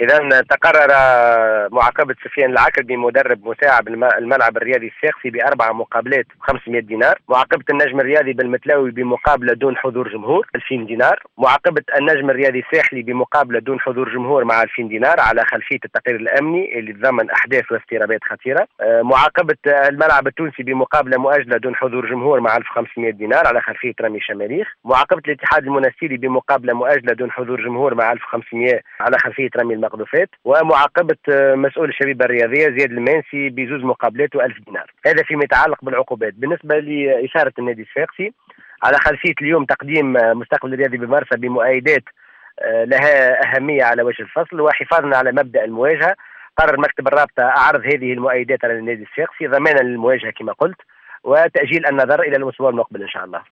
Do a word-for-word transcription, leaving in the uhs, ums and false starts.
إذا تقرر معاقبة سفيان العكربي مدرب مساعد الملعب الرياضي الساقسي بأربع مقابلات بخمسمائة دينار. معاقبة النجم الرياضي بالمتلاوي بمقابلة دون حضور جمهور ألفين دينار. معاقبة النجم الرياضي الساحلي بمقابلة دون حضور جمهور مع ألفين دينار على خلفية التقرير الأمني اللي تضمن أحداث واضطرابات خطيرة. معاقبة الملعب التونسي بمقابلة مؤجلة دون حضور جمهور مع ألف وخمسمائة دينار على خلفية رمي شماريخ. معاقبة الاتحاد المنستيري بمقابلة مؤجلة دون حضور جمهور مع ألف وخمسمائة على خلفية رمي المقذوفات. ومعاقبة مسؤول الشبيبة الرياضية زياد المانسي بزوز مقابلات وألف دينار. هذا فيما يتعلق بالعقوبات. بالنسبة لإشارة النادي الصفاقسي على خلفية اليوم تقديم مستقبل الرياضي بمرسى بمؤيدات لها أهمية على وجه الفصل وحفاظا على مبدأ المواجهة، قرر مكتب الرابطة عرض هذه المؤيدات على النادي الصفاقسي ضمانا للمواجهة كما قلت، وتأجيل النظر إلى الأسبوع المقبل إن شاء الله.